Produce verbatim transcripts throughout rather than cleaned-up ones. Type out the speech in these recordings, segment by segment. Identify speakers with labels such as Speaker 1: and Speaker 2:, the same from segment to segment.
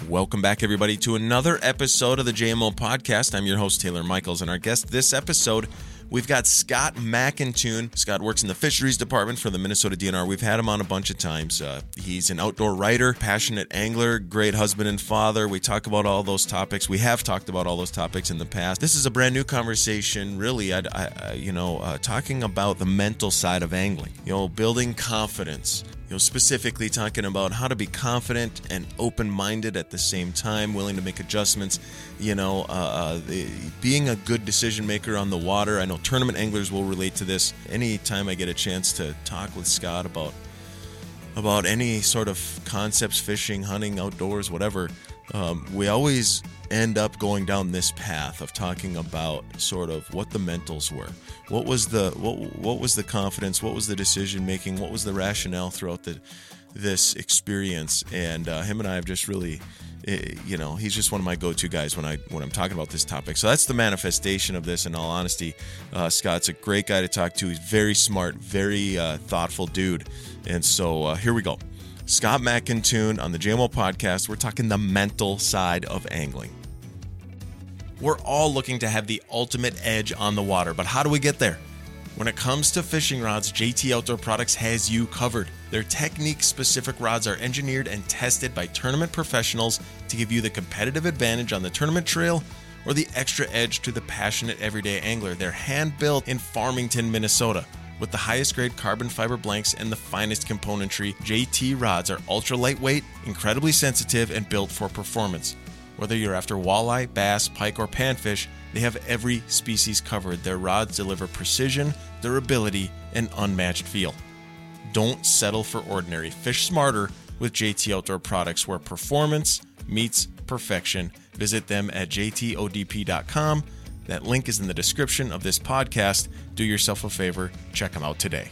Speaker 1: Welcome back, everybody, to another episode of the J M O Podcast. I'm your host, Taylor Michaels, and our guest this episode, we've got Scott McIntoon. Scott works in the fisheries department for the Minnesota D N R. We've had him on a bunch of times. Uh, he's an outdoor writer, passionate angler, great husband and father. We talk about all those topics. We have talked about all those topics in the past. This is a brand new conversation, really, I, I, you know, uh, talking about the mental side of angling, you know, building confidence. You know, specifically talking about how to be confident and open-minded at the same time, willing to make adjustments, you know, uh, uh, the, being a good decision maker on the water. I know tournament anglers will relate to this. Anytime I get a chance to talk with Scott about about any sort of concepts, fishing, hunting, outdoors, whatever, um, we always end up going down this path of talking about sort of what the mentals were. What was the what what was the confidence? What was the decision making? What was the rationale throughout the this experience? And uh, him and I have just really, you know, he's just one of my go-to guys when I when I'm talking about this topic. So that's the manifestation of this. In all honesty, uh, Scott's a great guy to talk to. He's very smart, very uh, thoughtful dude. And so uh, here we go. Scott McIntoon on the J M O Podcast. We're talking the mental side of angling. We're all looking to have the ultimate edge on the water, but how do we get there? When it comes to fishing rods, J T Outdoor Products has you covered. Their technique-specific rods are engineered and tested by tournament professionals to give you the competitive advantage on the tournament trail or the extra edge to the passionate everyday angler. They're hand-built in Farmington, Minnesota. With the highest grade carbon fiber blanks and the finest componentry, J T rods are ultra lightweight, incredibly sensitive, and built for performance. Whether you're after walleye, bass, pike, or panfish, they have every species covered. Their rods deliver precision, durability, and unmatched feel. Don't settle for ordinary. Fish smarter with J T Outdoor Products, where performance meets perfection. Visit them at j t o d p dot com. That link is in the description of this podcast. Do yourself a favor, check them out today.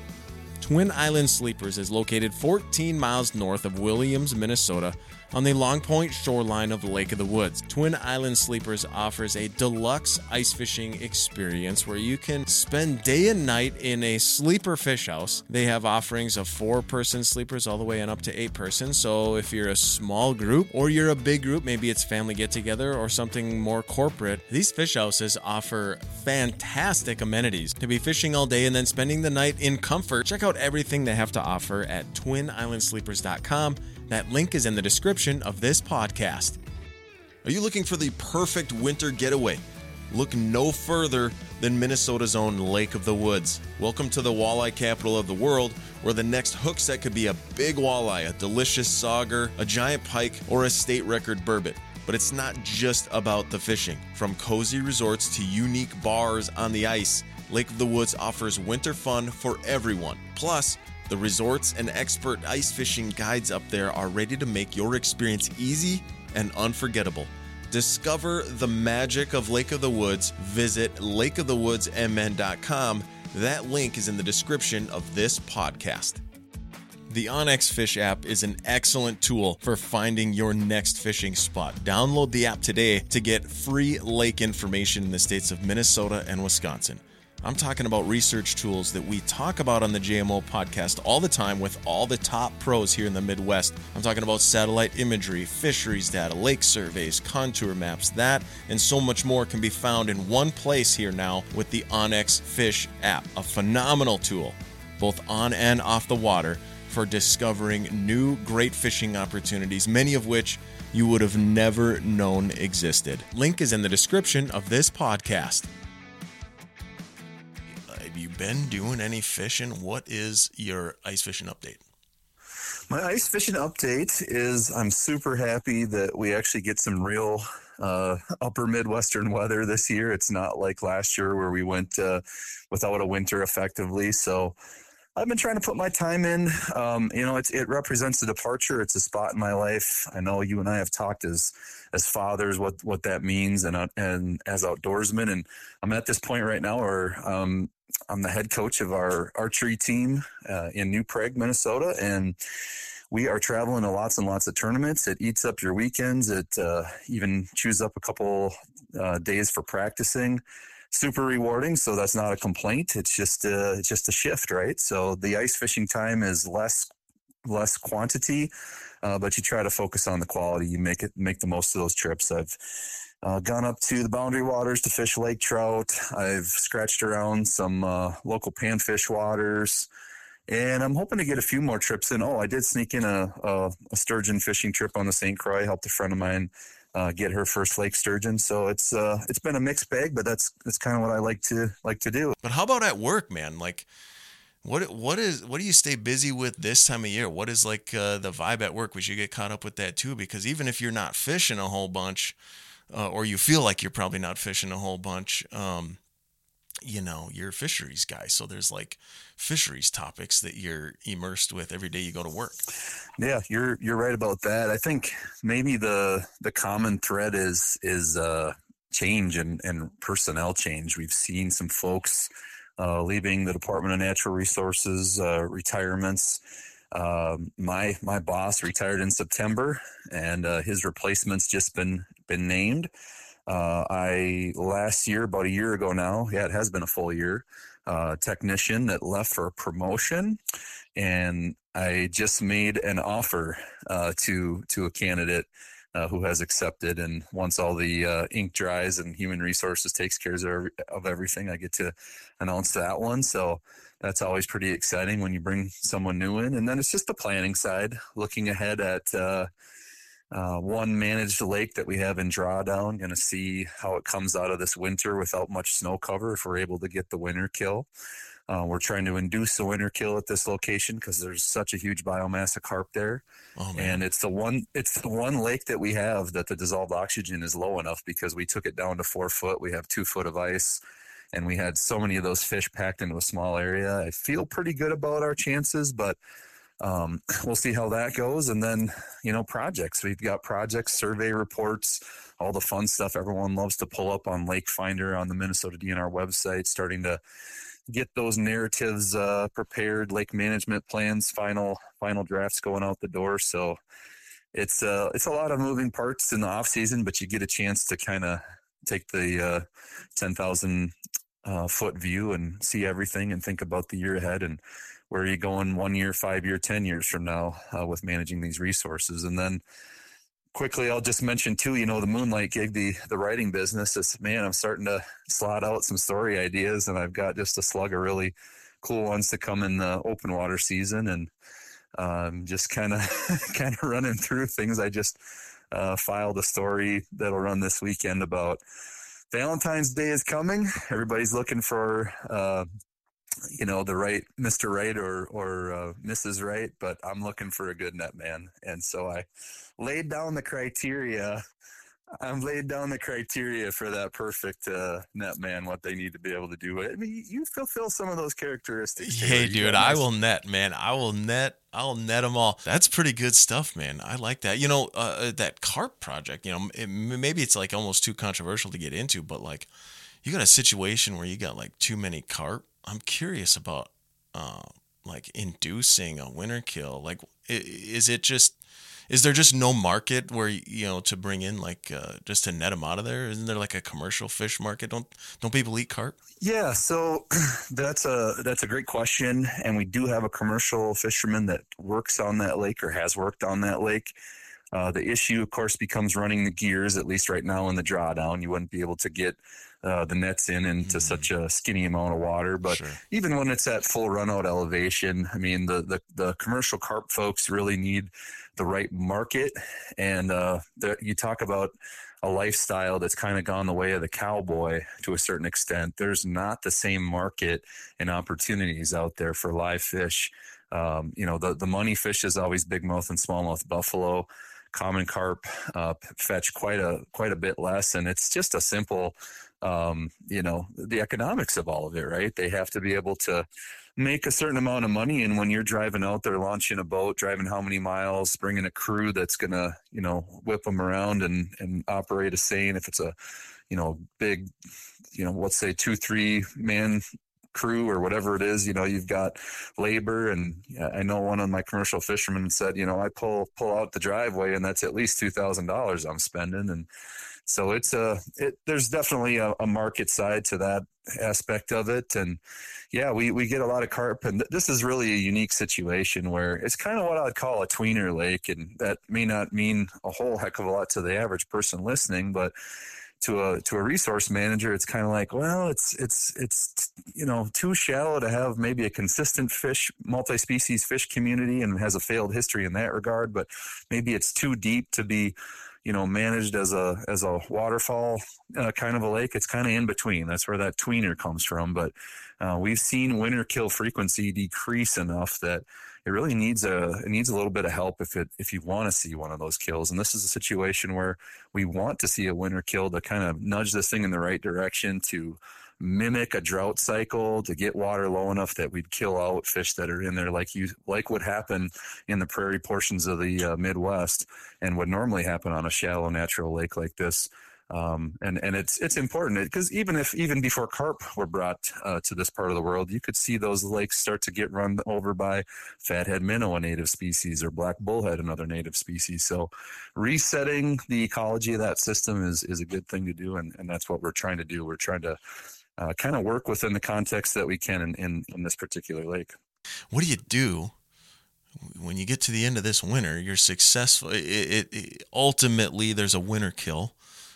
Speaker 1: Twin Island Sleepers is located fourteen miles north of Williams, Minnesota, on the Long Point shoreline of the Lake of the Woods. Twin Island Sleepers offers a deluxe ice fishing experience where you can spend day and night in a sleeper fish house. They have offerings of four-person sleepers all the way and up to eight-person. So if you're a small group or you're a big group, maybe it's family get-together or something more corporate, these fish houses offer fantastic amenities to be fishing all day and then spending the night in comfort. Check out everything they have to offer at twin island sleepers dot com. That link is in the description of this podcast. Are you looking for the perfect winter getaway? Look no further than Minnesota's own Lake of the Woods. Welcome to the walleye capital of the world, where the next hook set could be a big walleye, a delicious sauger, a giant pike, or a state record burbot. But it's not just about the fishing. From cozy resorts to unique bars on the ice, Lake of the Woods offers winter fun for everyone. Plus, the resorts and expert ice fishing guides up there are ready to make your experience easy and unforgettable. Discover the magic of Lake of the Woods. Visit lake of the woods m n dot com. That link is in the description of this podcast. The onX Fish app is an excellent tool for finding your next fishing spot. Download the app today to get free lake information in the states of Minnesota and Wisconsin. I'm talking about research tools that we talk about on the J M O Podcast all the time with all the top pros here in the Midwest. I'm talking about satellite imagery, fisheries data, lake surveys, contour maps. That and so much more can be found in one place here now with the onX Fish app, a phenomenal tool, both on and off the water, for discovering new great fishing opportunities, many of which you would have never known existed. Link is in the description of this podcast. Have you been doing any fishing? What is your ice fishing update?
Speaker 2: My ice fishing update is I'm super happy that we actually get some real uh, upper Midwestern weather this year. It's not like last year where we went uh, without a winter effectively. So I've been trying to put my time in. Um, you know, it's, it represents a departure. It's a spot in my life. I know you and I have talked as as fathers what, what that means and uh, and as outdoorsmen. And I'm at this point right now where um, I'm the head coach of our archery team uh, in New Prague, Minnesota, and we are traveling to lots and lots of tournaments. It eats up your weekends. It uh, even chews up a couple uh, days for practicing. Super rewarding, so that's not a complaint. It's just a, it's just a shift, right? So the ice fishing time is less less quantity, uh, but you try to focus on the quality. You make it make the most of those trips. I've uh, gone up to the Boundary Waters to fish lake trout. I've scratched around some uh, local panfish waters, and I'm hoping to get a few more trips in. Oh, I did sneak in a, a, a sturgeon fishing trip on the Saint Croix. Helped a friend of mine uh, get her first lake sturgeon. So it's uh, it's been a mixed bag, but that's that's kind of what I like to like to do.
Speaker 1: But how about at work, man? Like, what what is what do you stay busy with this time of year? What is like uh, the vibe at work? We should get caught up with that too, because even if you're not fishing a whole bunch, uh, or you feel like you're probably not fishing a whole bunch, um, you know, you're a fisheries guy. So there's like fisheries topics that you're immersed with every day you go to work.
Speaker 2: Yeah, you're you're right about that. I think maybe the the common thread is is uh, change and, and personnel change. We've seen some folks uh, leaving the Department of Natural Resources, uh, retirements. Uh, my my boss retired in September, and uh, his replacement's just been been named. Uh, I last year, about a year ago now, yeah, it has been a full year. Uh, technician that left for a promotion, and I just made an offer uh, to to a candidate uh, who has accepted. And once all the uh, ink dries and human resources takes care of, of everything, I get to announce that one. So that's always pretty exciting when you bring someone new in. And then it's just the planning side, looking ahead at uh, uh, one managed lake that we have in Drawdown. Going to see how it comes out of this winter without much snow cover if we're able to get the winter kill. Uh, we're trying to induce a winter kill at this location because there's such a huge biomass of carp there. Oh, and it's the one it's the one lake that we have that the dissolved oxygen is low enough, because we took it down to four foot. We have two foot of ice, and we had so many of those fish packed into a small area. I feel pretty good about our chances, but um, we'll see how that goes. And then, you know, projects. We've got projects, survey reports, all the fun stuff everyone loves to pull up on Lake Finder on the Minnesota D N R website, starting to get those narratives uh, prepared, lake management plans, final final drafts going out the door. So it's uh, it's a lot of moving parts in the off season, but you get a chance to kind of take the uh, ten thousand uh, foot view and see everything and think about the year ahead and where are you going one year, five year, ten years from now uh, with managing these resources. And then quickly, I'll just mention too, you know, the Moonlight gig, the the writing business is, man, I'm starting to slot out some story ideas, and I've got just a slug of really cool ones to come in the open water season, and um, just kind of kind of running through things. I just uh, filed a story that'll run this weekend about Valentine's Day is coming. Everybody's looking for uh, you know, the right Mister Right or or uh, Missus Right, but I'm looking for a good net man, and so I laid down the criteria. I'm laid down the criteria for that perfect uh, net man, what they need to be able to do. I mean, you fulfill some of those characteristics.
Speaker 1: Hey, dude, I will net, man. I will net. I'll net them all. That's pretty good stuff, man. I like that. You know, uh, that carp project, you know, it, maybe it's like almost too controversial to get into, but like you got a situation where you got like too many carp. I'm curious about uh, like inducing a winter kill. Like, is it just, is there just no market where, you know, to bring in like uh, just to net them out of there? Isn't there like a commercial fish market? Don't don't people eat carp?
Speaker 2: Yeah, so that's a that's a great question, and we do have a commercial fisherman that works on that lake or has worked on that lake. Uh, the issue, of course, becomes running the gears. At least right now in the drawdown, you wouldn't be able to get uh, the nets in into mm. such a skinny amount of water. But sure. Even when it's at full run out elevation, I mean, the the, the commercial carp folks really need the right market. And uh, the, you talk about a lifestyle that's kind of gone the way of the cowboy to a certain extent. There's not the same market and opportunities out there for live fish. Um, you know, the, the money fish is always bigmouth and smallmouth buffalo. Common carp uh, fetch quite a quite a bit less, and it's just a simple, um, you know, the economics of all of it, right? They have to be able to make a certain amount of money, and when you're driving out there, launching a boat, driving how many miles, bringing a crew that's gonna, you know, whip them around and and operate a seine. If it's a, you know, big, you know, let's say two three man crew or whatever it is, you know, you've got labor. And I know one of my commercial fishermen said, you know, I pull pull out the driveway and that's at least two thousand dollars I'm spending. And So it's a, it, there's definitely a, a market side to that aspect of it. And yeah, we, we get a lot of carp, and th- this is really a unique situation where it's kind of what I'd call a tweener lake. And that may not mean a whole heck of a lot to the average person listening, but to a to a resource manager, it's kind of like, well, it's it's it's you know too shallow to have maybe a consistent fish multi-species fish community, and has a failed history in that regard. But maybe it's too deep to be, you know, managed as a as a waterfall uh, kind of a lake. It's kind of in between. That's where that tweener comes from. But uh, we've seen winter kill frequency decrease enough that it really needs a it needs a little bit of help if it if you want to see one of those kills. And this is a situation where we want to see a winter kill to kind of nudge this thing in the right direction, to mimic a drought cycle, to get water low enough that we'd kill out fish that are in there, like you like would happen in the prairie portions of the uh, Midwest, and would normally happen on a shallow natural lake like this. Um, and, and it's, it's important because even if, even before carp were brought uh, to this part of the world, you could see those lakes start to get run over by fathead minnow, a native species, or black bullhead, another native species. So resetting the ecology of that system is, is a good thing to do. And, and that's what we're trying to do. We're trying to uh, kind of work within the context that we can in, in, in this particular lake.
Speaker 1: What do you do when you get to the end of this winter? You're successful. It, it, it ultimately there's a winter kill.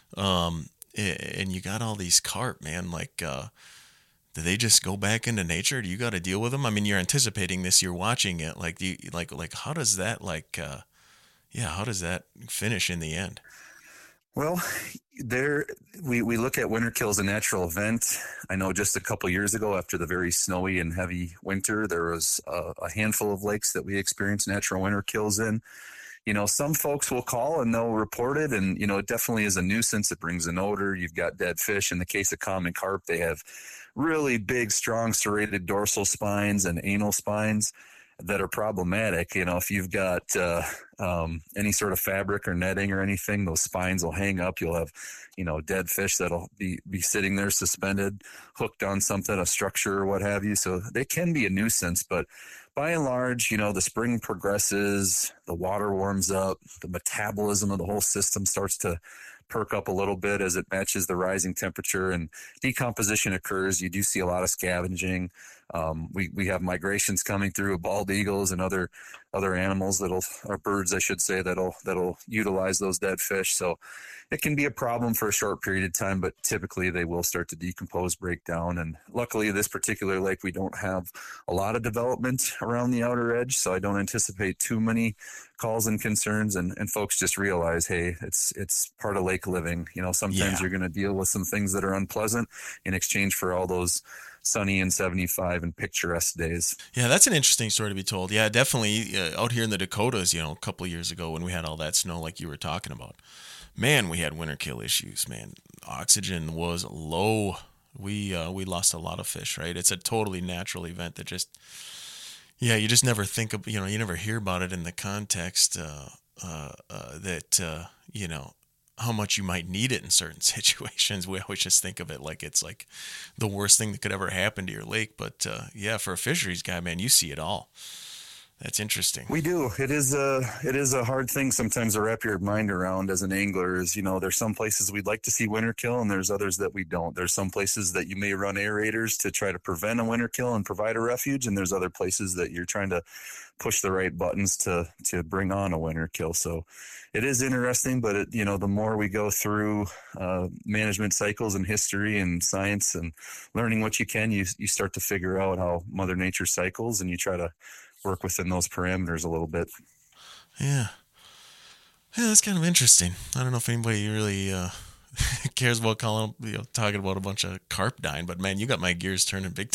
Speaker 1: Um, and you got all these carp, man, like, uh, do they just go back into nature? Do you got to deal with them? I mean, you're anticipating this, you're watching it. Like, do you, like, like, how does that, like, uh, yeah, how does that finish in the end?
Speaker 2: Well, there we, we look at winter kill as a natural event. I know just a couple years ago, after the very snowy and heavy winter, there was a, a handful of lakes that we experienced natural winter kills in. You know, some folks will call and they'll report it, and, you know, it definitely is a nuisance. It brings an odor. You've got dead fish. In the case of common carp, they have really big, strong serrated dorsal spines and anal spines that are problematic. You know, if you've got uh, um, any sort of fabric or netting or anything, those spines will hang up. You'll have, you know, dead fish that'll be, be sitting there suspended, hooked on something, a structure or what have you. So they can be a nuisance, but by and large, you know, the spring progresses, the water warms up, the metabolism of the whole system starts to perk up a little bit as it matches the rising temperature, and decomposition occurs. You do see a lot of scavenging. Um, we, we have migrations coming through, bald eagles and other other animals that'll, or birds, I should say, that'll that'll utilize those dead fish. So it can be a problem for a short period of time, but typically they will start to decompose, break down. And luckily, this particular lake, we don't have a lot of development around the outer edge, so I don't anticipate too many calls and concerns. And, and folks just realize, hey, it's it's part of lake living. You know, sometimes yeah. you're going to deal with some things that are unpleasant in exchange for all those sunny and seventy-five and picturesque days.
Speaker 1: Yeah, that's an interesting story to be told. Yeah, definitely. Uh, out here in the Dakotas, you know, a couple of years ago when we had all that snow like you were talking about, man, we had winter kill issues, man. Oxygen was low. We uh, we lost a lot of fish, right? It's a totally natural event that just, yeah, you just never think of, you know, you never hear about it in the context uh, uh, uh, that, uh, you know, how much you might need it in certain situations. We always just think of it like it's like the worst thing that could ever happen to your lake. But uh, yeah, for a fisheries guy, man, you see it all. That's interesting.
Speaker 2: We do. It is a it is a hard thing sometimes to wrap your mind around as an angler. Is, you know, there's some places we'd like to see winter kill, and there's others that we don't. There's some places that you may run aerators to try to prevent a winter kill and provide a refuge, and there's other places that you're trying to push the right buttons to to bring on a winter kill. So it is interesting, but it, you know, the more we go through uh, management cycles and history and science and learning what you can, you you start to figure out how Mother Nature cycles, and you try to work within those parameters a little bit.
Speaker 1: Yeah. Yeah, that's kind of interesting. I don't know if anybody really uh, cares about calling, you know, talking about a bunch of carp dying, but man, you got my gears turning big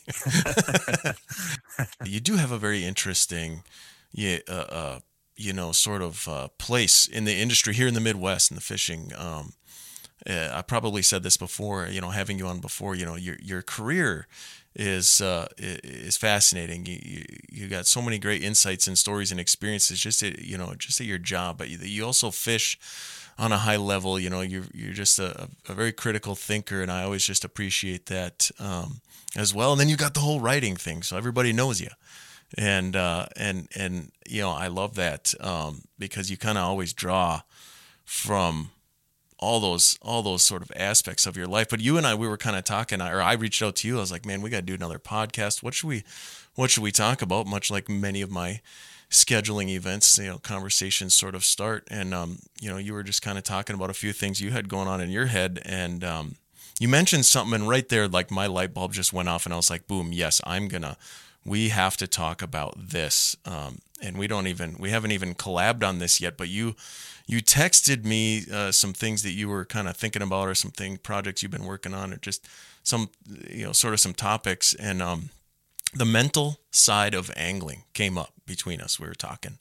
Speaker 1: time. You do have a very interesting, yeah, uh, uh, you know, sort of uh, place in the industry here in the Midwest in the fishing. Um, uh, I probably said this before, you know, having you on before, you know, your your career is uh, is fascinating. You, you you got so many great insights and stories and experiences just at, you know, just at your job, but you, you also fish on a high level. You know, you're you're just a, a very critical thinker, and I always just appreciate that um, as well. And then you got the whole writing thing, so everybody knows you, and uh, and and you know, I love that um, because you kind of always draw from all those all those sort of aspects of your life. But you and I, we were kind of talking, or I reached out to you. I was like, man, we got to do another podcast. What should we what should we talk about? Much like many of my scheduling events, you know, conversations sort of start. And um, you know, you were just kind of talking about a few things you had going on in your head, and um, you mentioned something, and right there, like my light bulb just went off, and I was like, boom, yes, I'm gonna. We have to talk about this. Um, and we don't even, we haven't even collabed on this yet, but you, you texted me uh, some things that you were kind of thinking about, or some thing, projects you've been working on, or just some, you know, sort of some topics. And um, the mental side of angling came up between us. We were talking,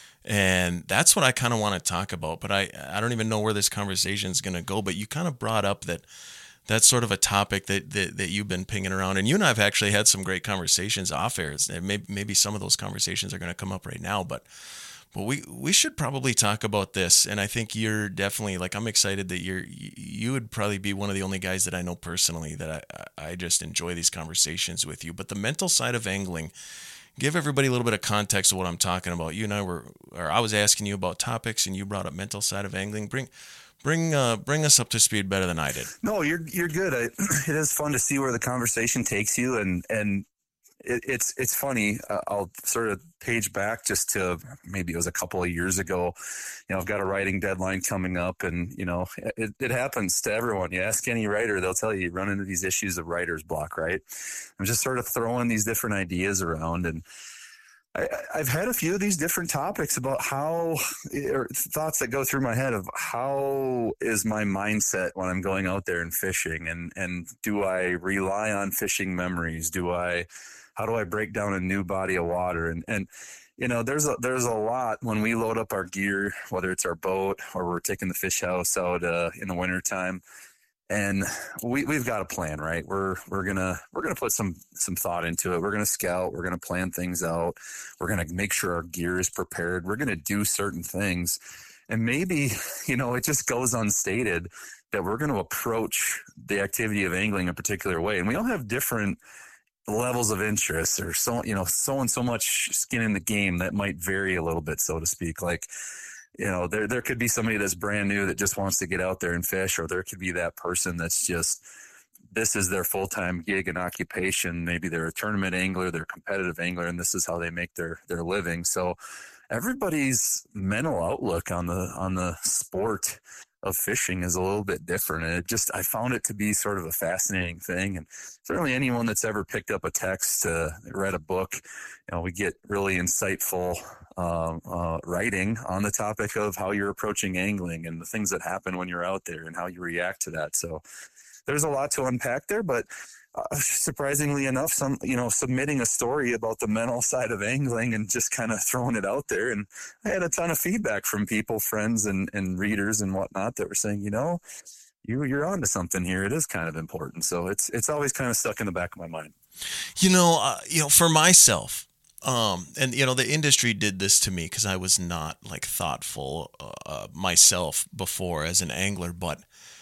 Speaker 1: and that's what I kind of want to talk about, but I, I don't even know where this conversation is going to go, but you kind of brought up that that's sort of a topic that, that, that you've been pinging around, and you and I have actually had some great conversations off air. Maybe, maybe some of those conversations are going to come up right now, but, but we, we should probably talk about this. And I think you're definitely, like, I'm excited that you're, you would probably be one of the only guys that I know personally that I, I just enjoy these conversations with you. But the mental side of angling, give everybody a little bit of context of what I'm talking about. You and I were, or I was asking you about topics, and you brought up mental side of angling. Bring, Bring uh, bring us up to speed better than I did.
Speaker 2: No, you're you're good. I, it is fun to see where the conversation takes you, and and it, it's it's funny. Uh, I'll sort of page back just to maybe it was a couple of years ago. You know, I've got a writing deadline coming up, and you know, it, it happens to everyone. You ask any writer, they'll tell you you run into these issues of writer's block, right? I'm just sort of throwing these different ideas around, and I, I've had a few of these different topics about how, or thoughts that go through my head of how is my mindset when I'm going out there and fishing, and, and do I rely on fishing memories? Do I, how do I break down a new body of water? And, and, you know, there's a, there's a lot when we load up our gear, whether it's our boat or we're taking the fish house out uh, in the wintertime. And we, we've got a plan, right? We're, we're going to, we're going to put some, some thought into it. We're going to scout. We're going to plan things out. We're going to make sure our gear is prepared. We're going to do certain things. And maybe, you know, it just goes unstated that we're going to approach the activity of angling a particular way. And we all have different levels of interest, or so, you know, so and so much skin in the game that might vary a little bit, so to speak. Like, you know, there there could be somebody that's brand new that just wants to get out there and fish, or there could be that person that's just, this is their full-time gig and occupation. Maybe they're a tournament angler, they're a competitive angler, and this is how they make their, their living. So everybody's mental outlook on the on the sport of fishing is a little bit different. And it just, I found it to be sort of a fascinating thing. And certainly anyone that's ever picked up a text, uh, read a book, you know, we get really insightful um, uh, writing on the topic of how you're approaching angling and the things that happen when you're out there and how you react to that. So there's a lot to unpack there, but uh, surprisingly enough, some, you know, submitting a story about the mental side of angling and just kind of throwing it out there. And I had a ton of feedback from people, friends and, and readers and whatnot that were saying, you know, you, you're onto something here. It is kind of important. So it's, it's always kind of stuck in the back of my mind.
Speaker 1: You know, uh, you know, for myself, um, and you know, the industry did this to me because I was not like thoughtful uh, myself before as an angler, but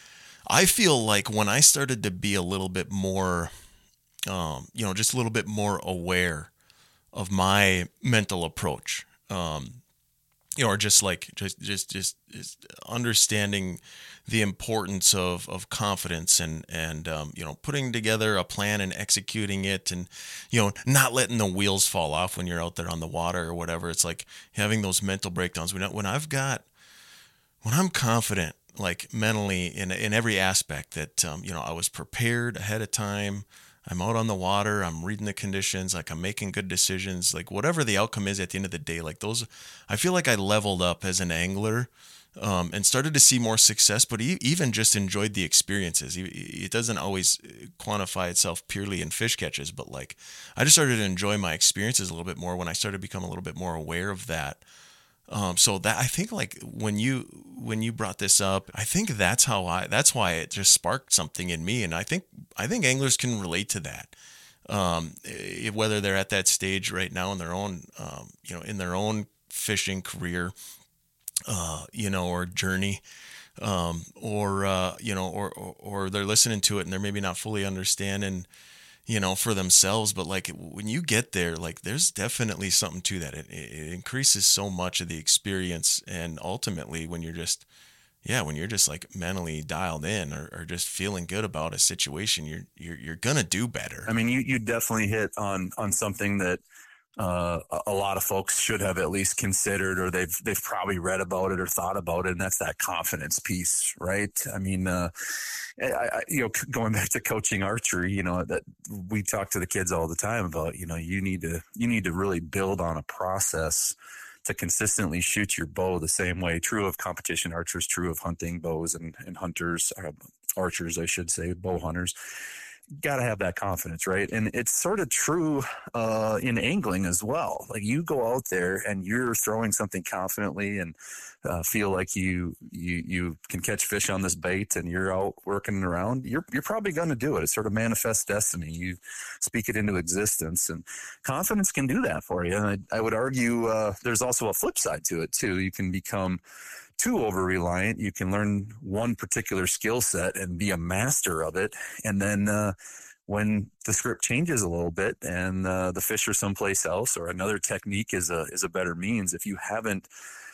Speaker 1: I feel like when I started to be a little bit more, um, you know, just a little bit more aware of my mental approach, um, you know, or just like just just just, just understanding the importance of, of confidence and and um, you know, putting together a plan and executing it, and you know, not letting the wheels fall off when you're out there on the water or whatever. It's like having those mental breakdowns. When when I've got when I'm confident, like mentally in in every aspect, that um, you know, I was prepared ahead of time. I'm out on the water. I'm reading the conditions. Like I'm making good decisions. Like whatever the outcome is at the end of the day, like those, I feel like I leveled up as an angler, um, and started to see more success. But e- even just enjoyed the experiences. It doesn't always quantify itself purely in fish catches, but like I just started to enjoy my experiences a little bit more when I started to become a little bit more aware of that. Um, so that I think like when you when you brought this up, I think that's how I that's why it just sparked something in me, and I think I think anglers can relate to that, um, whether they're at that stage right now in their own um, you know in their own fishing career, uh, you know, or journey, um, or uh, you know, or, or or they're listening to it and they're maybe not fully understanding, you know, for themselves. But like when you get there, like there's definitely something to that. It, it increases so much of the experience. And ultimately when you're just, Yeah, when you're just like mentally dialed in or, or just feeling good about a situation, you're you're you're gonna do better.
Speaker 2: I mean, you you definitely hit on on something that uh, a lot of folks should have at least considered, or they've they've probably read about it or thought about it, and that's that confidence piece, right? I mean, uh, I, I, you know, going back to coaching archery, you know, that we talk to the kids all the time about, you know, you need to you need to really build on a process to consistently shoot your bow the same way. True of competition archers, true of hunting bows and, and hunters, uh, archers, I should say, bow hunters. Got to have that confidence, right? And it's sort of true uh, in angling as well. Like you go out there and you're throwing something confidently and uh, feel like you you you can catch fish on this bait, and you're out working around. You're you're probably going to do it. It's sort of manifest destiny. You speak it into existence, and confidence can do that for you. And I, I would argue uh, there's also a flip side to it too. You can become too over reliant. You can learn one particular skill set and be a master of it. And then uh, when the script changes a little bit and uh, the fish are someplace else, or another technique is a, is a better means, if you haven't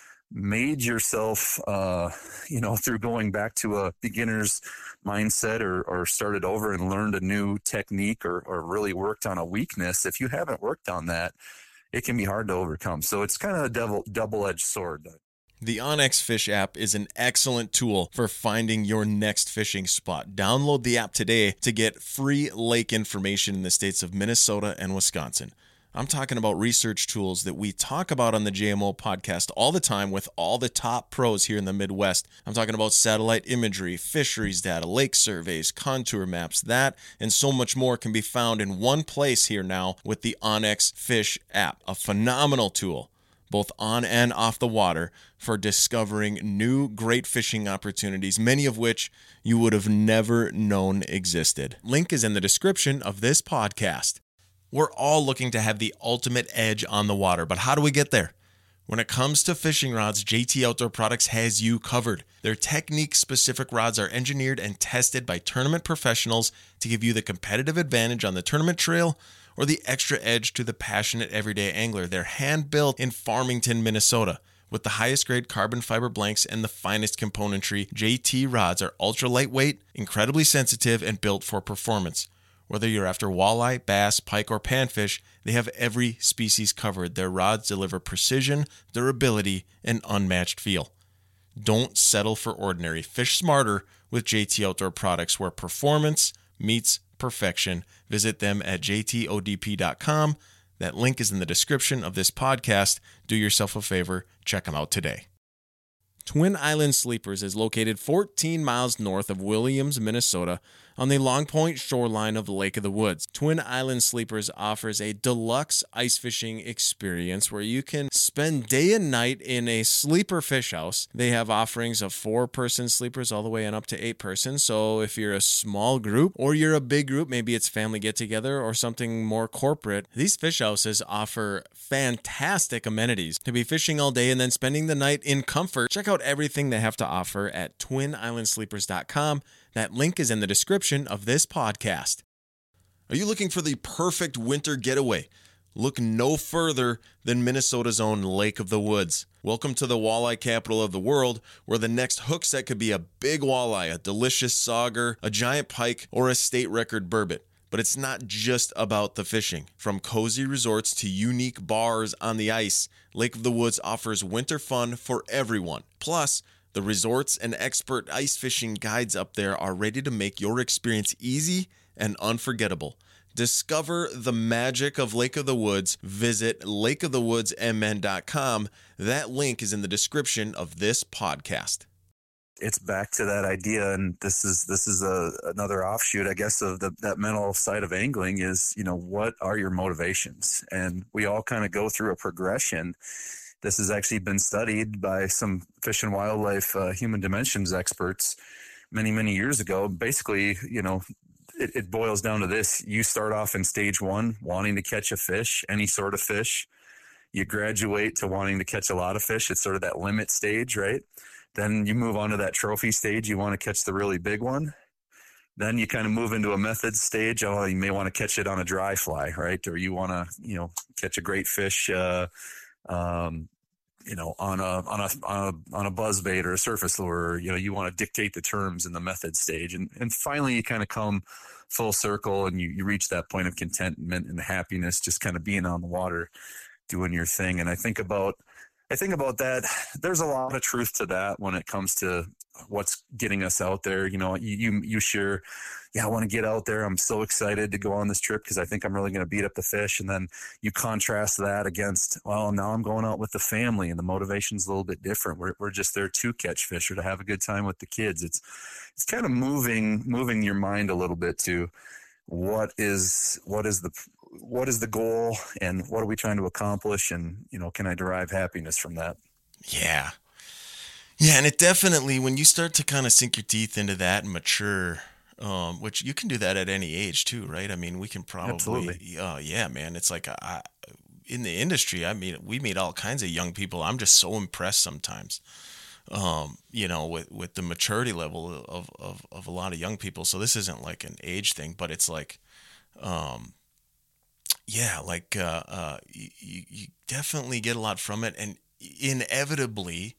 Speaker 2: made yourself, uh, you know, through going back to a beginner's mindset or, or started over and learned a new technique or, or really worked on a weakness, if you haven't worked on that, it can be hard to overcome. So it's kind of a double, double-edged sword.
Speaker 1: The onX Fish app is an excellent tool for finding your next fishing spot. Download the app today to get free lake information in the states of Minnesota and Wisconsin. I'm talking about research tools that we talk about on the J M O podcast all the time with all the top pros here in the Midwest. I'm talking about satellite imagery, fisheries data, lake surveys, contour maps. That and so much more can be found in one place here now with the onX Fish app, a phenomenal tool, both on and off the water, for discovering new great fishing opportunities, many of which you would have never known existed. Link is in the description of this podcast. We're all looking to have the ultimate edge on the water, but how do we get there? When it comes to fishing rods, J T Outdoor Products has you covered. Their technique-specific rods are engineered and tested by tournament professionals to give you the competitive advantage on the tournament trail or the extra edge to the passionate everyday angler. They're hand-built in Farmington, Minnesota. With the highest grade carbon fiber blanks and the finest componentry, J T rods are ultra lightweight, incredibly sensitive, and built for performance. Whether you're after walleye, bass, pike, or panfish, they have every species covered. Their rods deliver precision, durability, and unmatched feel. Don't settle for ordinary. Fish smarter with J T Outdoor Products, where performance meets perfection. Visit them at j t o d p dot com. That link is in the description of this podcast. Do yourself a favor, check them out today. Twin Island Sleepers is located fourteen miles north of Williams, Minnesota, on the Long Point shoreline of the Lake of the Woods. Twin Island Sleepers offers a deluxe ice fishing experience where you can spend day and night in a sleeper fish house. They have offerings of four-person sleepers all the way on up to eight-person. So if you're a small group or you're a big group, maybe it's family get-together or something more corporate, these fish houses offer fantastic amenities to be fishing all day and then spending the night in comfort. Check out everything they have to offer at twin island sleepers dot com. That link is in the description of this podcast. Are you looking for the perfect winter getaway? Look no further than Minnesota's own Lake of the Woods. Welcome to the walleye capital of the world, where the next hook set could be a big walleye, a delicious sauger, a giant pike, or a state record burbot. But it's not just about the fishing. From cozy resorts to unique bars on the ice, Lake of the Woods offers winter fun for everyone. Plus, the resorts and expert ice fishing guides up there are ready to make your experience easy and unforgettable. Discover the magic of Lake of the Woods. Visit lake of the woods m n dot com. That link is in the description of this podcast.
Speaker 2: It's back to that idea, and this is this is a another offshoot, I guess, of the, that mental side of angling is, you know, what are your motivations? And we all kind of go through a progression. This has actually been studied by some fish and wildlife uh, human dimensions experts many, many years ago. Basically, you know, it, it boils down to this. You start off in stage one, wanting to catch a fish, any sort of fish. You graduate to wanting to catch a lot of fish. It's sort of that limit stage, right? Then you move on to that trophy stage. You want to catch the really big one. Then you kind of move into a method stage. Oh, you may want to catch it on a dry fly, right? Or you want to, you know, catch a great fish, uh, um, you know, on a on a on a, on a buzz bait or a surface lure, you know, you want to dictate the terms in the method stage, and and finally you kind of come full circle and you, you reach that point of contentment and happiness, just kind of being on the water, doing your thing. And I think about I think about that. There's a lot of truth to that when it comes to what's getting us out there. You know, you you, you share, yeah, I want to get out there. I'm so excited to go on this trip because I think I'm really going to beat up the fish. And then you contrast that against, well, now I'm going out with the family and the motivation's a little bit different. We're we're just there to catch fish or to have a good time with the kids. It's it's kind of moving moving your mind a little bit to what is what is the what is the goal and what are we trying to accomplish, and you know, can I derive happiness from that?
Speaker 1: Yeah. Yeah, and it definitely, when you start to kind of sink your teeth into that and mature, um, which you can do that at any age too, right? I mean, we can probably,
Speaker 2: Absolutely.
Speaker 1: uh, yeah, man. It's like I, in the industry, I mean, we meet all kinds of young people. I'm just so impressed sometimes, um, you know, with, with the maturity level of, of, of a lot of young people. So this isn't like an age thing, but it's like, um, yeah, like uh, uh, you, you definitely get a lot from it, and inevitably,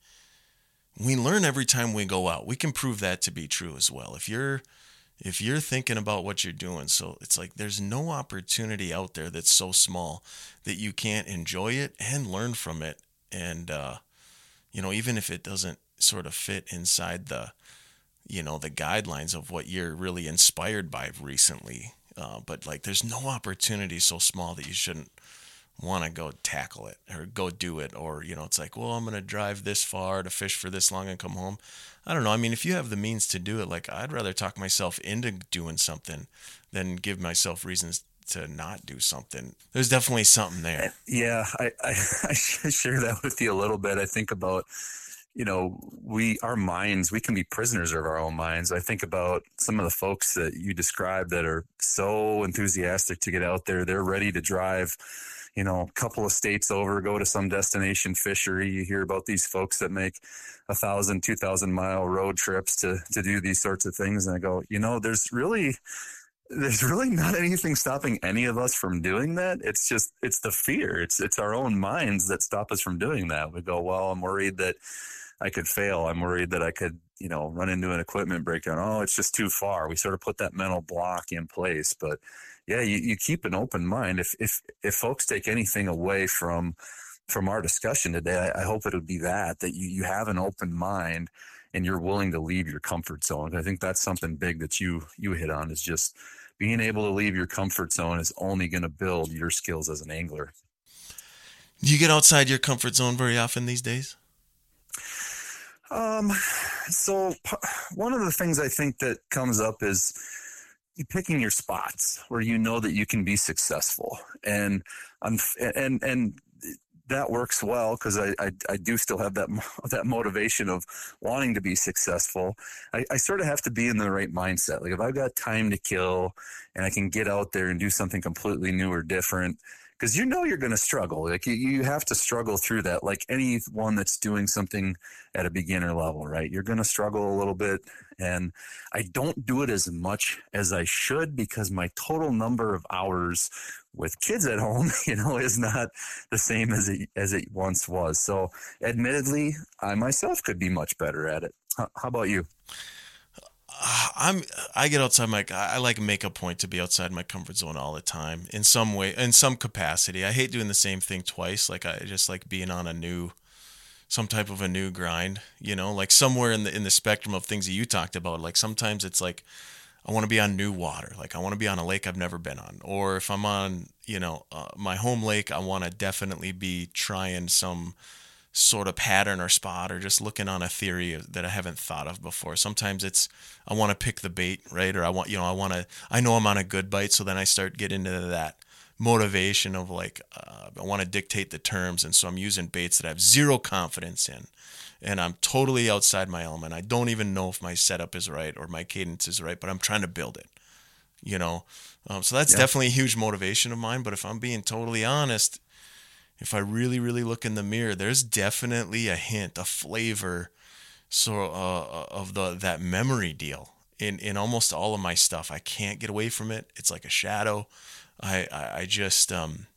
Speaker 1: we learn every time we go out. We can prove that to be true as well. If you're if you're thinking about what you're doing, so it's like there's no opportunity out there that's so small that you can't enjoy it and learn from it, and uh, you know, even if it doesn't sort of fit inside the you know the guidelines of what you're really inspired by recently. Uh, but like, there's no opportunity so small that you shouldn't want to go tackle it or go do it. Or, you know, it's like, well, I'm going to drive this far to fish for this long and come home. I don't know. I mean, if you have the means to do it, like, I'd rather talk myself into doing something than give myself reasons to not do something. There's definitely something there.
Speaker 2: Yeah, I, I, I share that with you a little bit. I think about, you know, we, our minds, we can be prisoners of our own minds. I think about some of the folks that you described that are so enthusiastic to get out there. They're ready to drive, you know, a couple of states over, go to some destination fishery. You hear about these folks that make a thousand, two thousand mile road trips to, to do these sorts of things. And I go, you know, there's really, there's really not anything stopping any of us from doing that. It's just, it's the fear. It's, it's our own minds that stop us from doing that. We go, well, I'm worried that I could fail. I'm worried that I could, you know, run into an equipment breakdown. Oh, it's just too far. We sort of put that mental block in place. But yeah, you, you keep an open mind. If, if, if folks take anything away from, from our discussion today, I, I hope it would be that, that you, you have an open mind and you're willing to leave your comfort zone. I think that's something big that you, you hit on, is just being able to leave your comfort zone is only going to build your skills as an angler.
Speaker 1: Do you get outside your comfort zone very often these days?
Speaker 2: Um, so one of the things I think that comes up is you picking your spots where you know that you can be successful, and and and that works well because I, I I do still have that that motivation of wanting to be successful. I, I sort of have to be in the right mindset. Like, if I've got time to kill and I can get out there and do something completely new or different, because you know you're going to struggle. Like, you, you have to struggle through that. Like anyone that's doing something at a beginner level, right? You're going to struggle a little bit. And I don't do it as much as I should because my total number of hours with kids at home, you know, is not the same as it, as it once was. So admittedly, I myself could be much better at it. How, how about you?
Speaker 1: I'm I get outside my I like make a point to be outside my comfort zone all the time in some way, in some capacity. I hate doing the same thing twice. Like, I just like being on a new some type of a new grind, you know, like somewhere in the in the spectrum of things that you talked about. Like, sometimes it's like I want to be on new water. Like, I want to be on a lake I've never been on. Or if I'm on, you know, uh, my home lake, I want to definitely be trying some sort of pattern or spot, or just looking on a theory that I haven't thought of before. Sometimes it's I want to pick the bait, right? Or I want, you know, I want to, I know I'm on a good bite, so then I start getting into that motivation of like, uh, I want to dictate the terms, and so I'm using baits that I have zero confidence in, and I'm totally outside my element. I don't even know if my setup is right or my cadence is right, but I'm trying to build it, you know? Um, so that's yeah. definitely a huge motivation of mine. But if I'm being totally honest, if I really, really look in the mirror, there's definitely a hint, a flavor, so uh, of the that memory deal in, in almost all of my stuff. I can't get away from it. It's like a shadow. I I, I just um,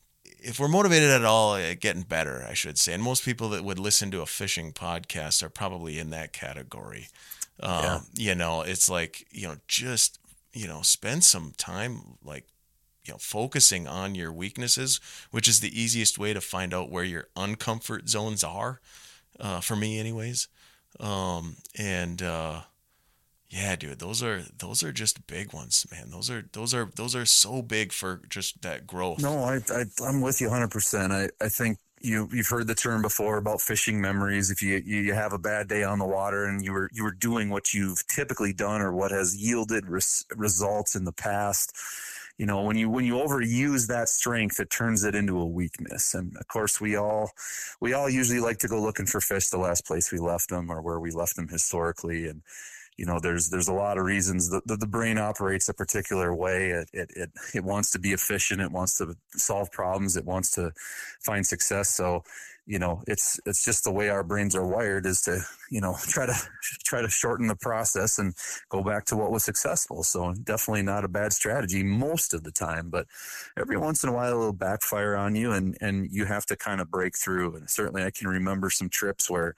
Speaker 1: if we're motivated at all at getting better, I should say, and most people that would listen to a fishing podcast are probably in that category. Um,
Speaker 2: Yeah.
Speaker 1: You know, it's like, you know, just, you know, spend some time like, you know, focusing on your weaknesses, which is the easiest way to find out where your uncomfort zones are, uh, for me anyways. Um, and, uh, yeah, dude, those are those are just big ones, man. Those are those are those are so big for just that growth.
Speaker 2: No, I, I I'm with you one hundred percent. I I think you you've heard the term before about fishing memories. If you you have a bad day on the water and you were you were doing what you've typically done or what has yielded res, results in the past, you know, when you when you overuse that strength, it turns it into a weakness. And of course, we all we all usually like to go looking for fish the last place we left them or where we left them historically. And you know, there's there's a lot of reasons that the, the brain operates a particular way. It, it it it wants to be efficient. It wants to solve problems. It wants to find success. So, you know, it's it's just the way our brains are wired is to, you know, try to try to shorten the process and go back to what was successful. So definitely not a bad strategy most of the time, but every once in a while it'll backfire on you, and and you have to kind of break through. And certainly I can remember some trips where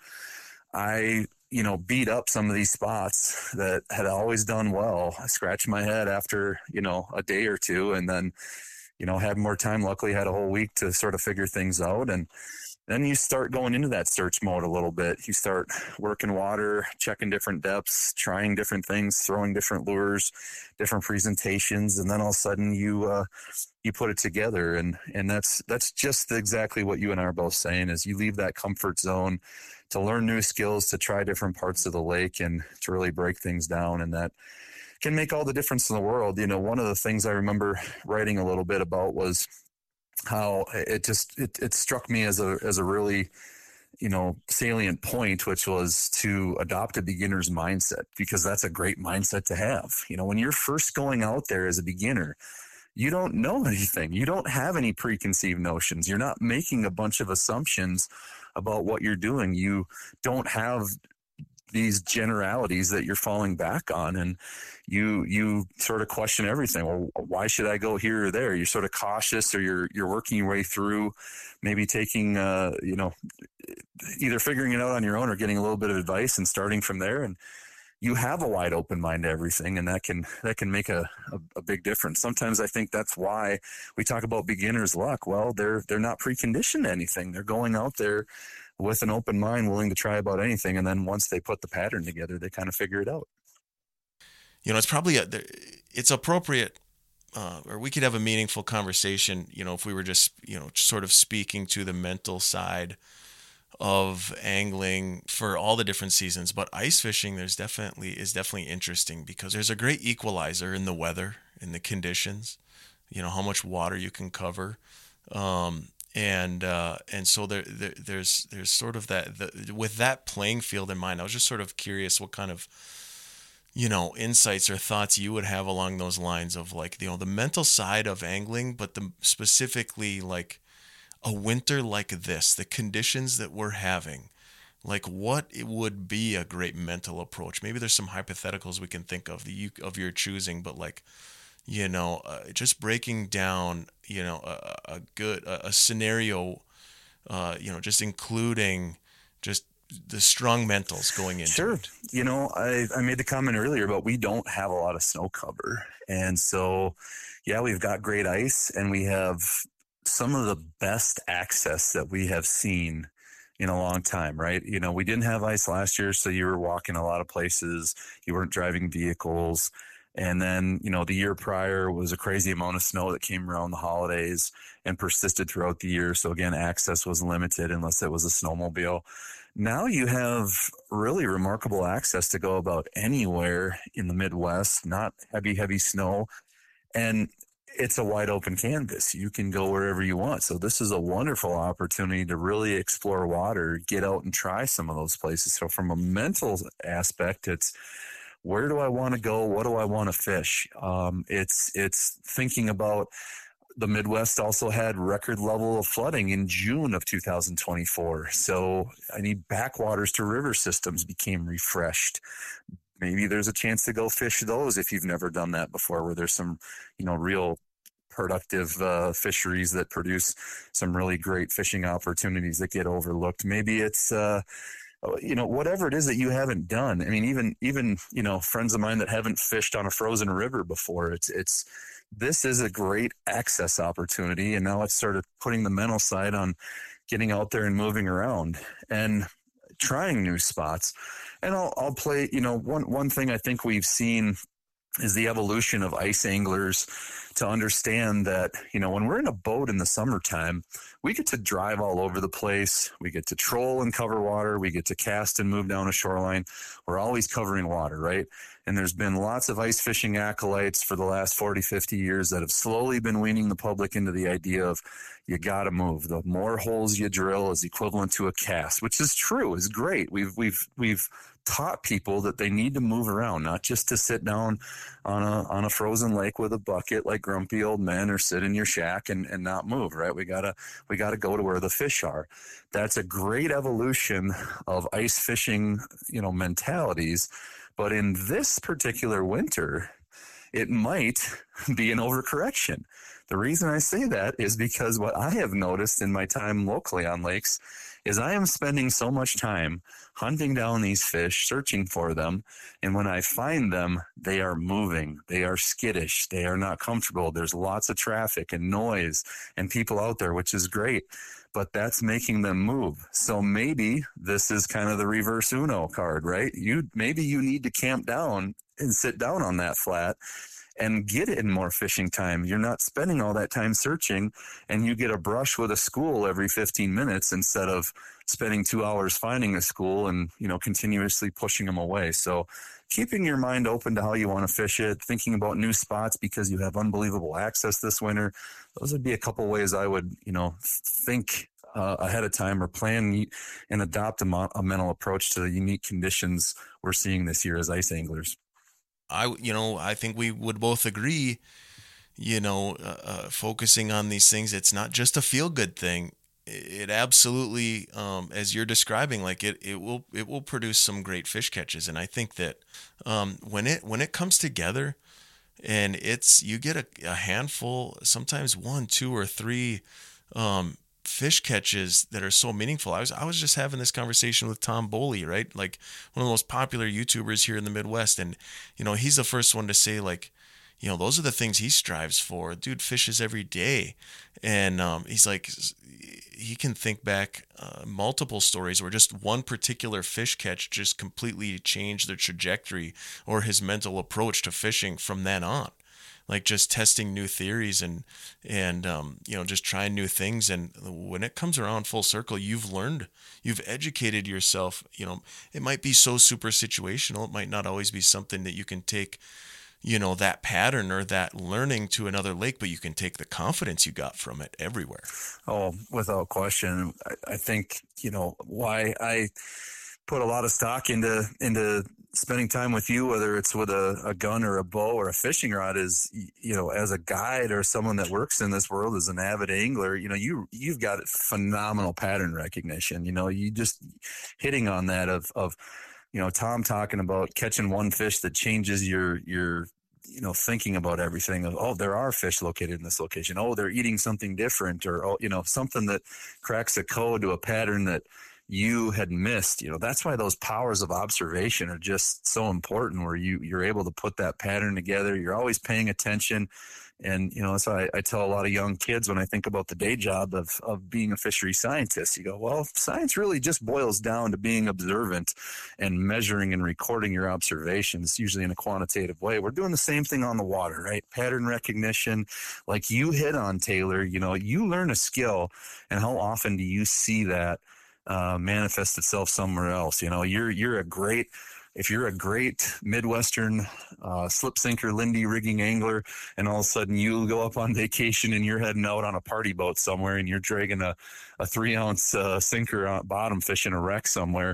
Speaker 2: I, you know, beat up some of these spots that had always done well. I scratched my head after, you know, a day or two, and then, you know, had more time. Luckily had a whole week to sort of figure things out. And then you start going into that search mode a little bit. You start working water, checking different depths, trying different things, throwing different lures, different presentations. And then all of a sudden you, uh, you put it together. And, and that's, that's just exactly what you and I are both saying is you leave that comfort zone to learn new skills, to try different parts of the lake and to really break things down. And that can make all the difference in the world. You know, one of the things I remember writing a little bit about was how it just, it, it struck me as a, as a really, you know, salient point, which was to adopt a beginner's mindset, because that's a great mindset to have. You know, when you're first going out there as a beginner, you don't know anything. You don't have any preconceived notions. You're not making a bunch of assumptions about what you're doing. You don't have these generalities that you're falling back on, and you you sort of question everything. Well, why should I go here or there? You're sort of cautious, or you're you're working your way through, maybe taking uh you know either figuring it out on your own or getting a little bit of advice and starting from there. And you have a wide open mind to everything, and that can that can make a, a, a big difference. Sometimes I think that's why we talk about beginner's luck. Well, they're they're not preconditioned to anything. They're going out there with an open mind, willing to try about anything, and then once they put the pattern together, they kind of figure it out.
Speaker 1: You know, it's probably a, it's appropriate, uh, or we could have a meaningful conversation. You know, if we were just you know sort of speaking to the mental side of angling for all the different seasons, but ice fishing there's definitely is definitely interesting because there's a great equalizer in the weather, in the conditions, you know, how much water you can cover, um, and uh, and so there, there there's there's sort of that the, with that playing field in mind. I was just sort of curious what kind of you know insights or thoughts you would have along those lines of like you know the mental side of angling, but the specifically like a winter like this, the conditions that we're having, like what it would be a great mental approach. Maybe there's some hypotheticals we can think of the you of your choosing, but like, you know, uh, just breaking down, you know, a, a good a, a scenario, uh, you know, just including just the strong mentals going into
Speaker 2: sure.
Speaker 1: it.
Speaker 2: You know, I, I made the comment earlier, but we don't have a lot of snow cover. And so, yeah, we've got great ice, and we have some of the best access that we have seen in a long time, right? You know, we didn't have ice last year, so you were walking a lot of places. You weren't driving vehicles. And then, you know, the year prior was a crazy amount of snow that came around the holidays and persisted throughout the year. So again, access was limited unless it was a snowmobile. Now you have really remarkable access to go about anywhere in the Midwest, not heavy, heavy snow. And it's a wide open canvas. You can go wherever you want. So this is a wonderful opportunity to really explore water, get out and try some of those places. So from a mental aspect, it's where do I want to go? What do I want to fish? Um, it's, it's thinking about the Midwest also had record level of flooding in June of two thousand twenty-four. So I need backwaters to river systems became refreshed. Maybe there's a chance to go fish those if you've never done that before, where there's some, you know, real productive uh, fisheries that produce some really great fishing opportunities that get overlooked. Maybe it's, uh, you know, whatever it is that you haven't done. I mean, even, even, you know, friends of mine that haven't fished on a frozen river before, it's, it's, this is a great access opportunity. And now let's start putting the mental side on getting out there and moving around and trying new spots. And I'll, I'll play, you know, one, one thing I think we've seen is the evolution of ice anglers to understand that, you know, when we're in a boat in the summertime, we get to drive all over the place. We get to troll and cover water. We get to cast and move down a shoreline. We're always covering water, right? And there's been lots of ice fishing acolytes for the last forty, fifty years that have slowly been weaning the public into the idea of you got to move. The more holes you drill is equivalent to a cast, which is true, is great. We've, we've, we've, taught people that they need to move around, not just to sit down on a on a frozen lake with a bucket like grumpy old men, or sit in your shack and, and not move, right? We gotta we gotta go to where the fish are. That's a great evolution of ice fishing, you know, mentalities. But in this particular winter, it might be an overcorrection. The reason I say that is because what I have noticed in my time locally on lakes is I am spending so much time hunting down these fish, searching for them. And when I find them, they are moving. They are skittish. They are not comfortable. There's lots of traffic and noise and people out there, which is great. But that's making them move. So maybe this is kind of the reverse Uno card, right? You maybe you need to camp down and sit down on that flat and get in more fishing time. You're not spending all that time searching, and you get a brush with a school every fifteen minutes instead of spending two hours finding a school and, you know, continuously pushing them away. So keeping your mind open to how you want to fish it, thinking about new spots because you have unbelievable access this winter. Those would be a couple ways I would, you know, think uh, ahead of time or plan and adopt a, mo- a mental approach to the unique conditions we're seeing this year as ice anglers.
Speaker 1: I, you know, I think we would both agree, you know, uh, uh, focusing on these things, it's not just a feel good thing. It absolutely, um, as you're describing, like it, it will, it will produce some great fish catches. And I think that um, when it, when it comes together and it's, you get a, a handful, sometimes one, two or three um, fish catches that are so meaningful. I was I was just having this conversation with Tom Boley, right? Like one of the most popular YouTubers here in the Midwest. And, you know, he's the first one to say, like, you know, those are the things he strives for. Dude fishes every day. And um, he's like, he can think back uh, multiple stories where just one particular fish catch just completely changed the trajectory or his mental approach to fishing from then on. Like just testing new theories and, and, um, you know, just trying new things. And when it comes around full circle, you've learned, you've educated yourself. You know, it might be so super situational. It might not always be something that you can take, you know, that pattern or that learning to another lake, but you can take the confidence you got from it everywhere.
Speaker 2: Oh, without question. I, I think, you know, why I put a lot of stock into, into, spending time with you, whether it's with a, a gun or a bow or a fishing rod, is, you know, as a guide or someone that works in this world as an avid angler, you know, you, you've got phenomenal pattern recognition. You know, you just hitting on that of, of, you know, Tom talking about catching one fish that changes your, your, you know, thinking about everything of, oh, there are fish located in this location. Oh, they're eating something different, or, oh, you know, something that cracks a code to a pattern that you had missed. You know, that's why those powers of observation are just so important, where you, you're able to put that pattern together. You're always paying attention. And, you know, that's why I, I tell a lot of young kids when I think about the day job of, of being a fishery scientist, you go, well, science really just boils down to being observant and measuring and recording your observations, usually in a quantitative way. We're doing the same thing on the water, right? Pattern recognition, like you hit on, Taylor. You know, you learn a skill, and how often do you see that Uh, manifest itself somewhere else? You know, you're you're a great, if you're a great Midwestern uh, slip sinker Lindy rigging angler, and all of a sudden you go up on vacation and you're heading out on a party boat somewhere and you're dragging a, a three ounce uh, sinker on bottom fishing a wreck somewhere,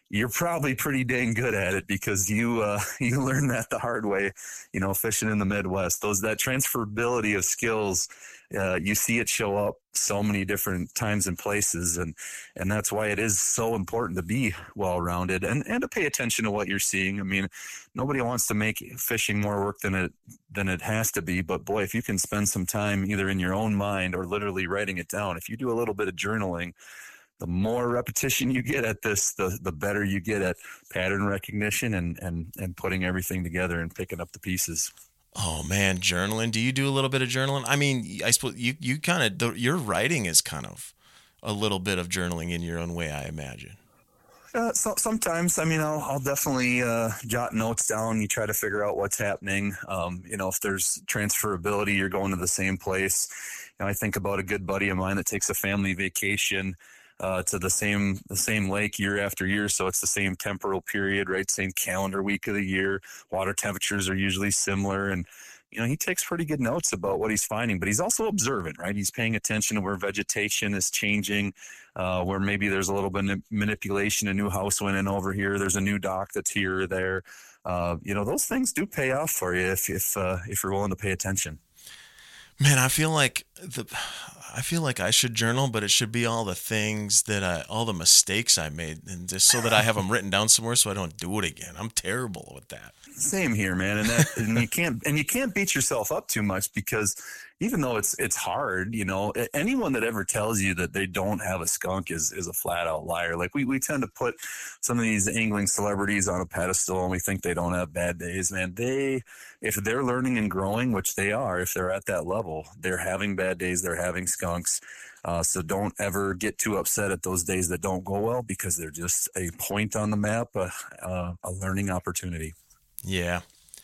Speaker 2: you're probably pretty dang good at it because you uh, you learned that the hard way, you know, fishing in the Midwest. Those that transferability of skills, uh, you see it show up so many different times and places, and and that's why it is so important to be well-rounded and and to pay attention to what you're seeing. I mean, nobody wants to make fishing more work than it than it has to be, but boy, if you can spend some time either in your own mind or literally writing it down, if you do a little bit of journaling, the more repetition you get at this, the the better you get at pattern recognition and and and putting everything together and picking up the pieces.
Speaker 1: Oh man, journaling. Do you do a little bit of journaling? I mean, I suppose you you kind of your writing is kind of a little bit of journaling in your own way, I imagine.
Speaker 2: Uh, so, sometimes, I mean, I'll, I'll definitely uh, jot notes down. You try to figure out what's happening. Um, you know, if there's transferability, you're going to the same place. You know, I think about a good buddy of mine that takes a family vacation uh, to the same the same lake year after year. So it's the same temporal period, right? Same calendar week of the year. Water temperatures are usually similar, and you know, he takes pretty good notes about what he's finding, but he's also observant, right? He's paying attention to where vegetation is changing, uh, where maybe there's a little bit of manipulation. A new house went in over here. There's a new dock that's here or there. Uh, you know, those things do pay off for you if if uh, if you're willing to pay attention.
Speaker 1: Man, I feel like the I feel like I should journal, but it should be all the things that I, all the mistakes I made, and just so that I have them written down somewhere so I don't do it again. I'm terrible with that.
Speaker 2: Same here, man. And that, and you can't, and you can't beat yourself up too much because even though it's, it's hard, you know, anyone that ever tells you that they don't have a skunk is, is a flat out liar. Like we, we tend to put some of these angling celebrities on a pedestal and we think they don't have bad days, man. They, if they're learning and growing, which they are, if they're at that level, they're having bad days, they're having skunks. Uh, so don't ever get too upset at those days that don't go well because they're just a point on the map, uh, uh, a learning opportunity.
Speaker 1: Yeah.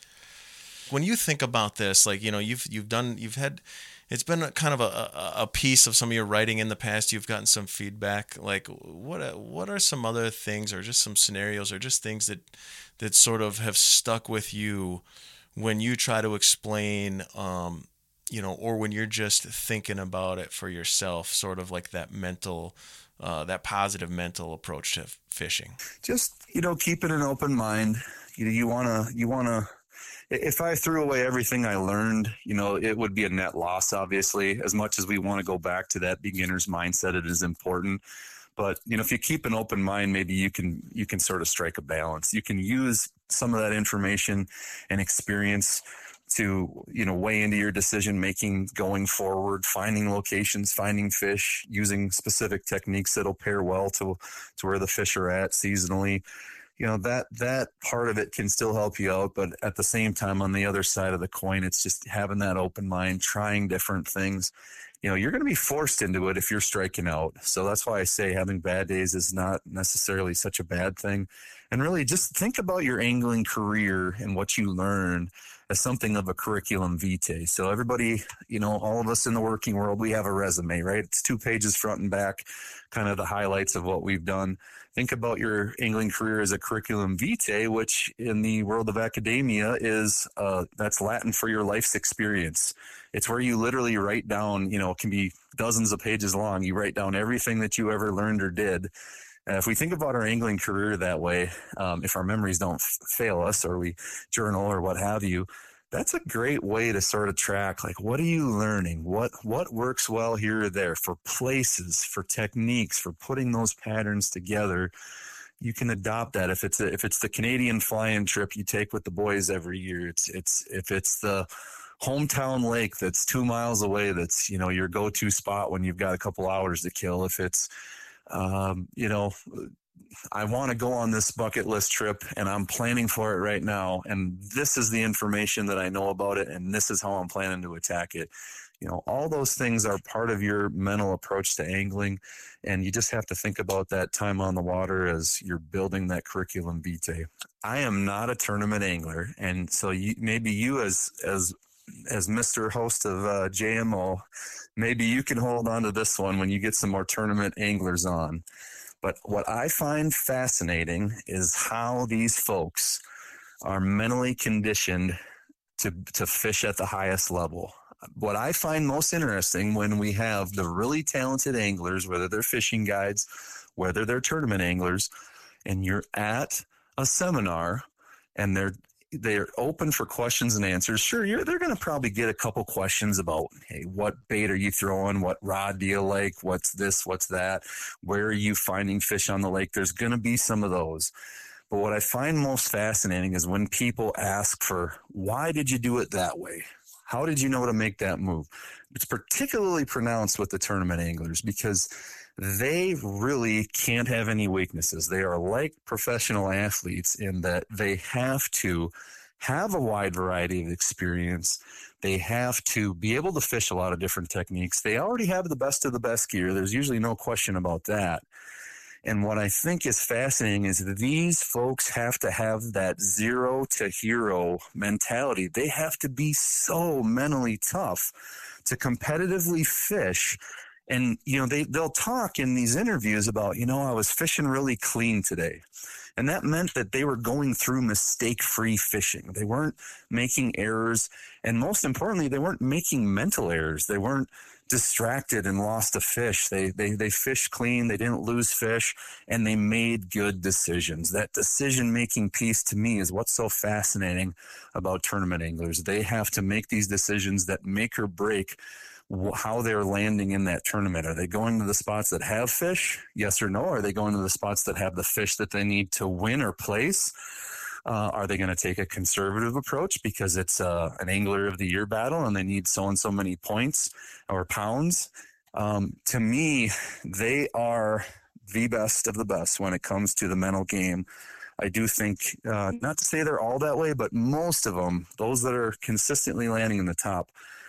Speaker 1: When you think about this, like, you know, you've you've done, you've had, it's been a kind of a, a piece of some of your writing in the past. You've gotten some feedback. Like, what what are some other things, or just some scenarios, or just things that that sort of have stuck with you when you try to explain, um, you know, or when you're just thinking about it for yourself, sort of like that mental, uh, that positive mental approach to fishing?
Speaker 2: Just, you know, keeping an open mind. You know, you want to, you want to, if I threw away everything I learned, you know, it would be a net loss, obviously. As much as we want to go back to that beginner's mindset, it is important. But, you know, if you keep an open mind, maybe you can, you can sort of strike a balance. You can use some of that information and experience to, you know, weigh into your decision making going forward, finding locations, finding fish, using specific techniques that'll pair well to, to where the fish are at seasonally. You know, that that part of it can still help you out, but at the same time, on the other side of the coin, it's just having that open mind, trying different things. You know, you're going to be forced into it if you're striking out. So that's why I say having bad days is not necessarily such a bad thing. And really just think about your angling career and what you learn as something of a curriculum vitae. So everybody, you know, all of us in the working world, we have a resume, right? It's two pages front and back, kind of the highlights of what we've done. Think about your angling career as a curriculum vitae, which in the world of academia is, uh, that's Latin for your life's experience. It's where you literally write down, you know, it can be dozens of pages long. You write down everything that you ever learned or did. And if we think about our angling career that way, um, if our memories don't f- fail us or we journal or what have you, that's a great way to sort of track, like, what are you learning? What what works well here or there for places, for techniques, for putting those patterns together. You can adopt that. If it's a, if it's the Canadian fly-in trip you take with the boys every year, it's it's if it's the hometown lake that's two miles away, that's, you know, your go-to spot when you've got a couple hours to kill. If it's, um, you know, I want to go on this bucket list trip and I'm planning for it right now. And this is the information that I know about it. And this is how I'm planning to attack it. You know, all those things are part of your mental approach to angling. And you just have to think about that time on the water as you're building that curriculum vitae. I am not a tournament angler. And so you, maybe you as, as, as Mister Host of uh, J M O, maybe you can hold on to this one when you get some more tournament anglers on. But what I find fascinating is how these folks are mentally conditioned to, to fish at the highest level. What I find most interesting when we have the really talented anglers, whether they're fishing guides, whether they're tournament anglers, and you're at a seminar and they're they're open for questions and answers. Sure, you're, they're going to probably get a couple questions about, hey, what bait are you throwing? What rod do you like? What's this? What's that? Where are you finding fish on the lake? There's going to be some of those. But what I find most fascinating is when people ask for, why did you do it that way? How did you know to make that move? It's particularly pronounced with the tournament anglers because they really can't have any weaknesses. They are like professional athletes in that they have to have a wide variety of experience. They have to be able to fish a lot of different techniques. They already have the best of the best gear. There's usually no question about that. And what I think is fascinating is that these folks have to have that zero to hero mentality. They have to be so mentally tough to competitively fish. And, you know, they, they'll talk in these interviews about, you know, I was fishing really clean today. And that meant that they were going through mistake-free fishing. They weren't making errors. And most importantly, they weren't making mental errors. They weren't distracted and lost a fish. They, they, they fished clean. They didn't lose fish, and they made good decisions. That decision-making piece to me is what's so fascinating about tournament anglers. They have to make these decisions that make or break how they're landing in that tournament. Are they going to the spots that have fish? Yes or no? Are they going to the spots that have the fish that they need to win or place? Uh, are they going to take a conservative approach because it's uh, an Angler of the Year battle and they need so and so many points or pounds? Um, to me, they are the best of the best when it comes to the mental game. I do think, uh, not to say they're all that way, but most of them, those that are consistently landing in the top,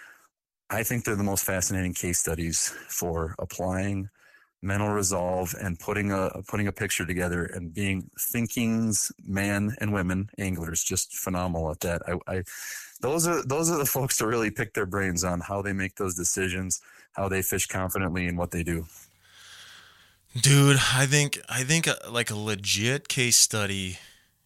Speaker 2: I think they're the most fascinating case studies for applying mental resolve and putting a putting a picture together and being thinking's men and women anglers, just phenomenal at that. I, I those are those are the folks to really pick their brains on how they make those decisions, how they fish confidently, and what they do.
Speaker 1: Dude, I think I think a, like a legit case study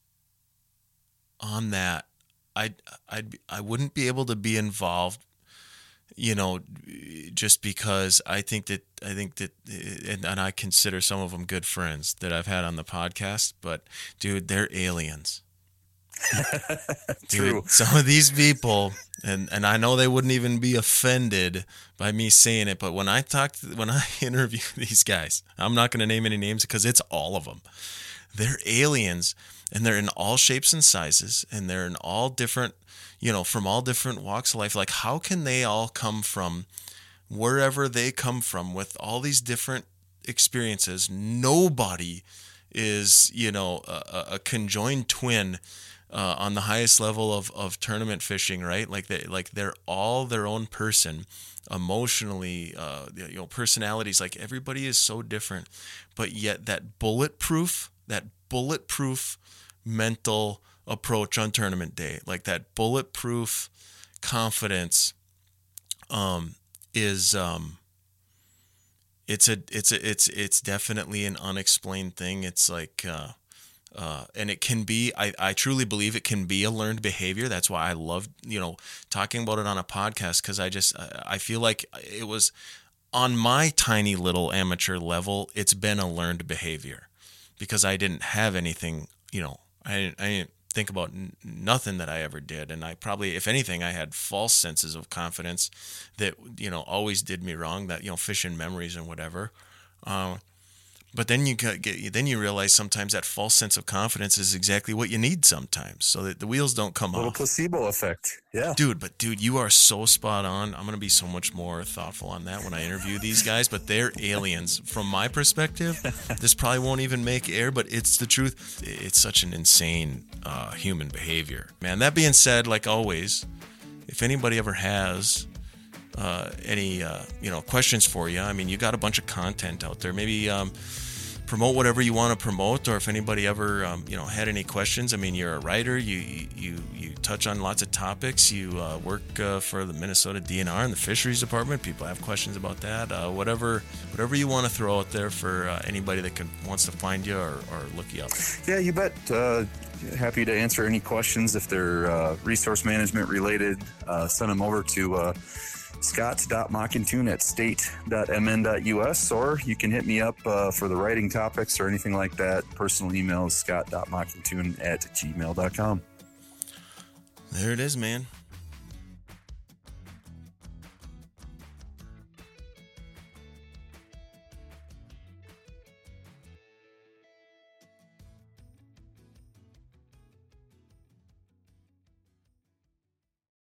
Speaker 1: on that. I I I wouldn't be able to be involved, you know, just because I think that I think that and, and I consider some of them good friends that I've had on the podcast, but dude, they're aliens.
Speaker 2: True.
Speaker 1: Dude, some of these people, and, and I know they wouldn't even be offended by me saying it, but when I talk, to, when I interview these guys, I'm not going to name any names because it's all of them. They're aliens, and they're in all shapes and sizes, and they're in all different, you know, from all different walks of life. Like, how can they all come from wherever they come from with all these different experiences? Nobody is, you know, a, a conjoined twin uh, on the highest level of, of tournament fishing, right? Like they, like they're all their own person, emotionally, uh, you know, personalities. Like everybody is so different, but yet that bulletproof, that bulletproof mental approach on tournament day, like that bulletproof confidence, um, is um, it's a it's a it's it's definitely an unexplained thing. It's like. Uh, Uh, and it can be, I, I truly believe it can be a learned behavior. That's why I love, you know, talking about it on a podcast, because I just, I feel like it was on my tiny little amateur level, it's been a learned behavior because I didn't have anything, you know, I didn't, I didn't think about n- nothing that I ever did. And I probably, if anything, I had false senses of confidence that, you know, always did me wrong, that, you know, fishing memories and whatever. Uh, But then you get, then you realize sometimes that false sense of confidence is exactly what you need sometimes, so that the wheels don't come off.
Speaker 2: A little placebo effect, yeah.
Speaker 1: Dude, but dude, you are so spot on. I'm gonna be so much more thoughtful on that when I interview these guys. But they're aliens from my perspective. This probably won't even make air, but it's the truth. It's such an insane uh, human behavior, man. That being said, like always, if anybody ever has uh, any uh, you know questions for you, I mean, you got a bunch of content out there. Maybe. Um, promote whatever you want to promote, or if anybody ever um, you know had any questions. I mean, you're a writer, you you you touch on lots of topics, you uh, work uh, for the Minnesota D N R in the fisheries department. People have questions about that. Uh, whatever whatever you want to throw out there for uh, anybody that can, wants to find you or, or look you up.
Speaker 2: Yeah, you bet. Uh, happy to answer any questions if they're uh, resource management related. Uh, send them over to uh, scott.mockingtune at state dot m n dot u s, or you can hit me up uh, for the writing topics or anything like that. Personal email is scott.mockingtune at gmail dot com.
Speaker 1: There it is, man.